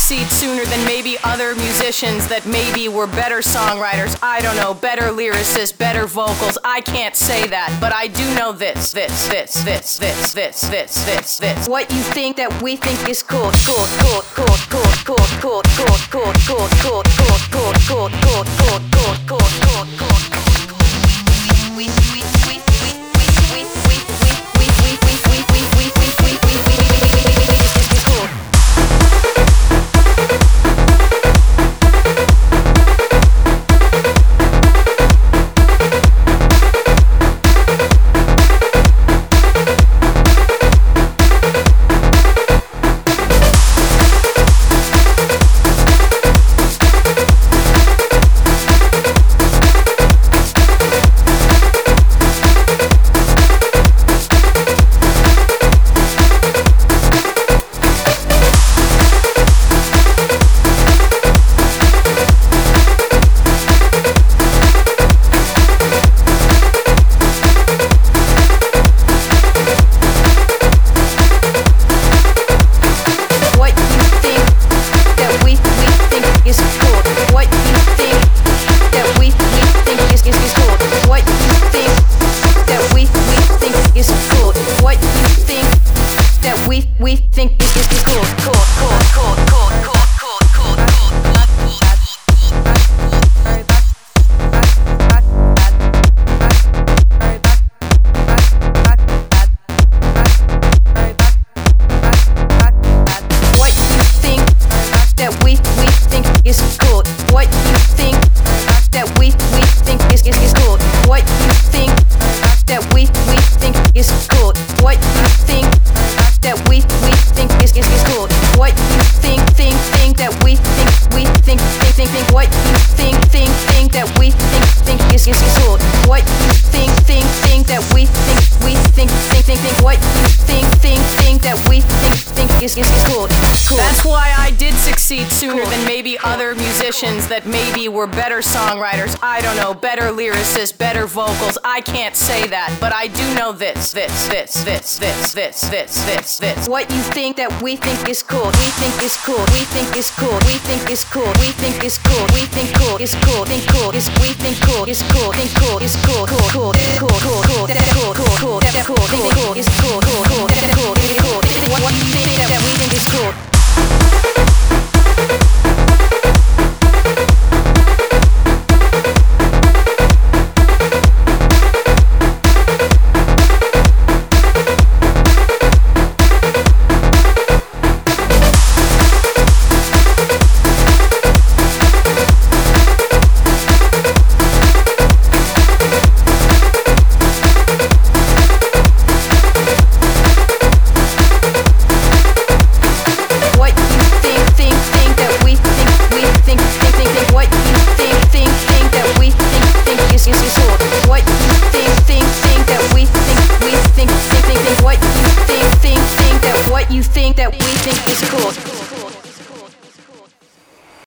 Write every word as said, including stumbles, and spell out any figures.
succeed sooner than maybe other musicians that maybe were better songwriters. I don't know, better lyricists, better vocals. I can't say that, but I do know this, this, this, this, this, this, this, this, this. What you think that we think is cool, cool, cool, cool, cool, cool, cool, cool, cool, cool, cool, cool, cool, cool, cool, cool, cool, cool, cool, cool. We, we, we, we, we, we, we, we, we, we, we, we, we, we, we, we, we, cool. We think this is cool, cool, cool, cool, cool, cool, cool, What you think that we we think is cool? What you think that we we think is is is cool? What you think that we we think is cool? What you think that we we think is is is cool? What you think think think that we think we think think think think what you think think think that we think think is is is cool? What you think think think that we think we think think think think what you think think think that we think think is is is cool? Cool. That's why I did succeed sooner than maybe other musicians that maybe were better songwriters. I don't know, better lyricists, better vocals. I can't say that, but I do know this, this, this, this, this, this, this, this, this. What you think that we think is cool? We think is cool. We think is cool. We think is cool. We think is cool. We think cool is cool. Think cool is we think cool is cool. Think cool is cool. Cool cool cool cool cool. That cool cool cool. That cool. Think cool is cool. Cool cool. That cool is cool. What you think that we think is cool?